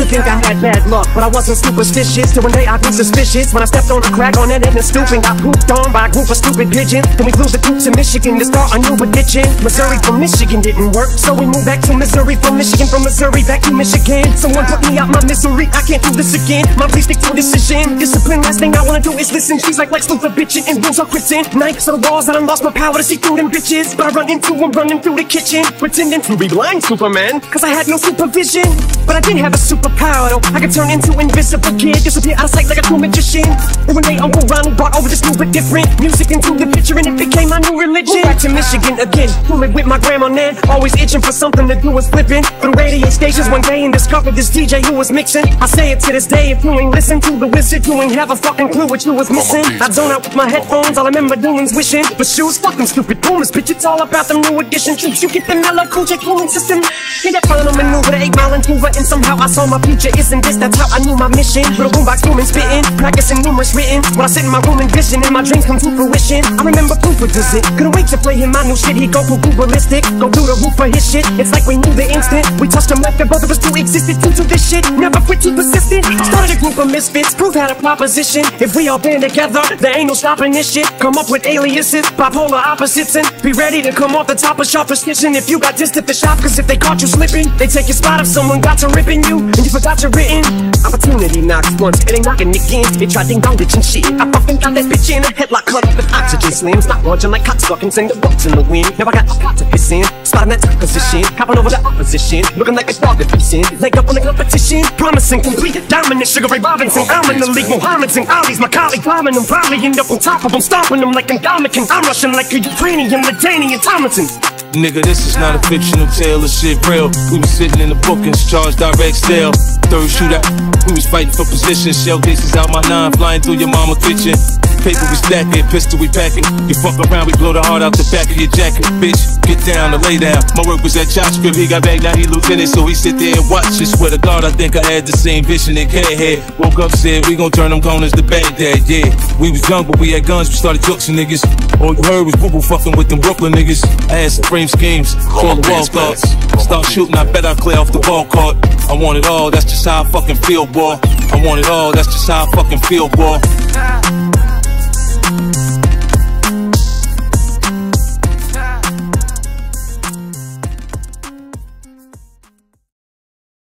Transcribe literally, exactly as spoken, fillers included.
think I had bad luck, but I wasn't superstitious. Till one day I grew suspicious when I stepped on a crack on that end and stooping. Got pooped on by a group of stupid pigeons. Then we flew the troops in Michigan to start a new addiction. Missouri from Michigan didn't work, so we moved back to Missouri. From Michigan, from Missouri back to Michigan. Someone put me out my misery, I can't do this again. Mom, please stick to a decision. Discipline, last thing I wanna do is listen. She's like Lex Luthor bitching and rules are quitting. Knives to the walls that I lost my power to see through them bitches. But I run into them running through the kitchen, pretending to be blind Superman, cause I had no supervision. But I did have a superpower though. I could turn into invisible kid, disappear out of sight like a true magician. And one day Uncle Ronnie brought over this new but different music into the picture, and it became my new religion. Back to Michigan again, fooling with my grandma Nan, always itching for something to do, was flipping through radio stations one day and discovered this D J who was mixing. I say it to this day, if you ain't listen to the wizard, you ain't have a fucking clue what you was missing. I zone out with my headphones, all I remember doing's wishing. But shoes, fuck them stupid boomers, bitch, it's all about them new edition troops. You get the mellow cool J cooling system. Hit that final maneuver, the eight mile in Hoover, and somehow I saw my future. Isn't this, that's how I knew my mission. With a boombox booming, spitting, practicing numerous written. When I sit in my room and vision, and my dreams come to fruition. I remember Cooper does it, couldn't wait to play him my new shit. He go Cuckoo ballistic, go through the roof for his shit. It's like we knew the instant we touched him left, and both of us two existed. Due to this shit, never quit, too persistent. Started a group of misfits, proof had a proposition. If we all band together, there ain't no stopping this shit. Come up with aliases, bipolar opposites, and be ready to come off the top of sharp precision. If you got dissed at the shop, cause if they caught you slipping, they take your spot if someone got to ripping you, and you forgot your written. Opportunity knocks once, it ain't knocking again. It tried ding dong bitch and shit. I fucking got that bitch in a headlock, cut up with oxygen slims. Not watching like cock sucking, send the bucks in the wind. Now I got a pot to piss in, starting that top position, copping over the opposition, looking like a dog that piece in. Leg up on the competition, promising complete dominant. Sugar Ray Robinson, I'm in the league. Mohammed's and Ali's my colleague, climbing them, probably end up on top of them, stomping them like I'm Dominican. I'm rushing like a Ukrainian, Ladanian Tomlinson. Nigga, this is not a fictional tale, this shit real. We was sitting in the bookings, charged direct sale. Third shootout, we was fighting for position. Shell cases out my nine, flying through your mama kitchen. Paper we stacking, pistol we packing. You fuck around, we blow the heart out the back of your jacket. Bitch, get down or lay down. My work was at Chop Strip, he got back, now he lieutenant. So he sit there and watch. I swear to God, I think I had the same vision that K had. Woke up, said, we gon' turn them corners to Baghdad, yeah. We was young, but we had guns, we started jokesing niggas. All you heard was boo-boo fucking with them Brooklyn niggas. I had some frame schemes, call the wall thoughts. Start shooting, I bet I clear off the ball court. I want it all, that's just how I fucking feel, boy. I want it all, that's just how I fucking feel, boy.